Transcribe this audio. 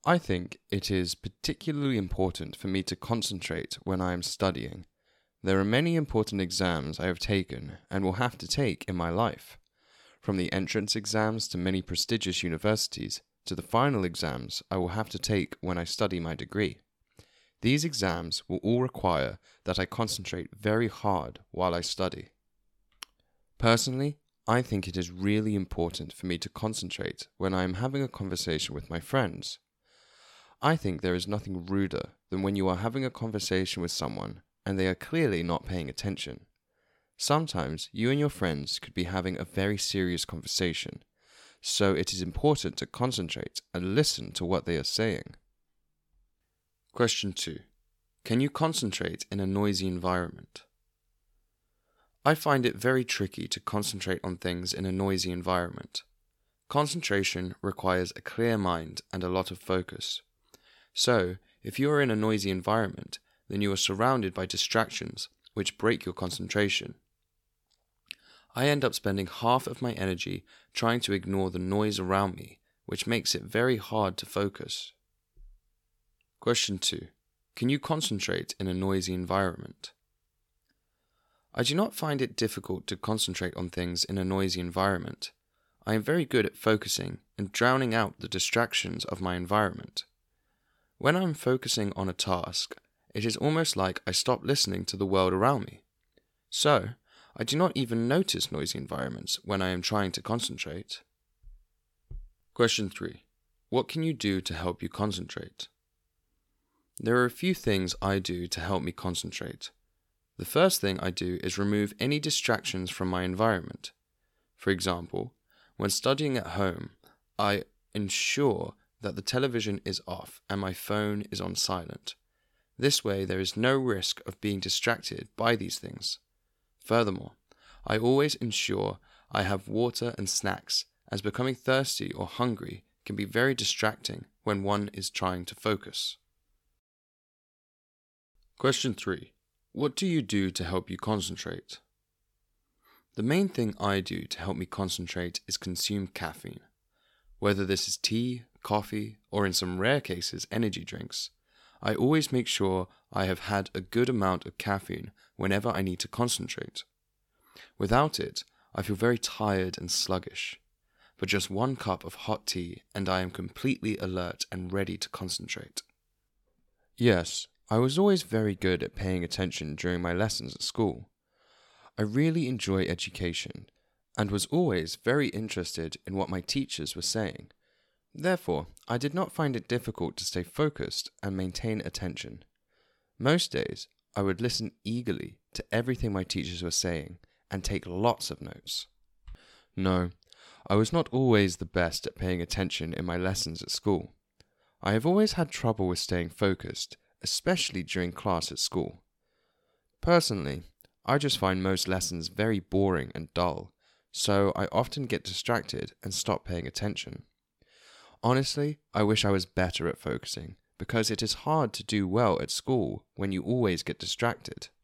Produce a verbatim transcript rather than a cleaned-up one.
I think it is particularly important for me to concentrate when I am studying. There are many important exams I have taken and will have to take in my life, from the entrance exams to many prestigious universities to the final exams I will have to take when I study my degree. These exams will all require that I concentrate very hard while I study. Personally, I think it is really important for me to concentrate when I am having a conversation with my friends. I think there is nothing ruder than when you are having a conversation with someone and they are clearly not paying attention. Sometimes you and your friends could be having a very serious conversation, so it is important to concentrate and listen to what they are saying. Question two. Can you concentrate in a noisy environment? I find it very tricky to concentrate on things in a noisy environment. Concentration requires a clear mind and a lot of focus. So, if you are in a noisy environment, then you are surrounded by distractions which break your concentration. I end up spending half of my energy trying to ignore the noise around me, which makes it very hard to focus. Question two. Can you concentrate in a noisy environment? I do not find it difficult to concentrate on things in a noisy environment. I am very good at focusing and drowning out the distractions of my environment. When I am focusing on a task, it is almost like I stop listening to the world around me. So, I do not even notice noisy environments when I am trying to concentrate. Question three. What can you do to help you concentrate? There are a few things I do to help me concentrate. The first thing I do is remove any distractions from my environment. For example, when studying at home, I ensure that the television is off and my phone is on silent. This way there is no risk of being distracted by these things. Furthermore, I always ensure I have water and snacks, as becoming thirsty or hungry can be very distracting when one is trying to focus. Question three. What do you do to help you concentrate? The main thing I do to help me concentrate is consume caffeine. Whether this is tea, coffee, or in some rare cases energy drinks, I always make sure I have had a good amount of caffeine whenever I need to concentrate. Without it, I feel very tired and sluggish, but just one cup of hot tea and I am completely alert and ready to concentrate. Yes, I was always very good at paying attention during my lessons at school. I really enjoy education and was always very interested in what my teachers were saying. Therefore, I did not find it difficult to stay focused and maintain attention. Most days, I would listen eagerly to everything my teachers were saying and take lots of notes. No, I was not always the best at paying attention in my lessons at school. I have always had trouble with staying focused, especially during class at school. Personally, I just find most lessons very boring and dull, so I often get distracted and stop paying attention. Honestly, I wish I was better at focusing, because it is hard to do well at school when you always get distracted.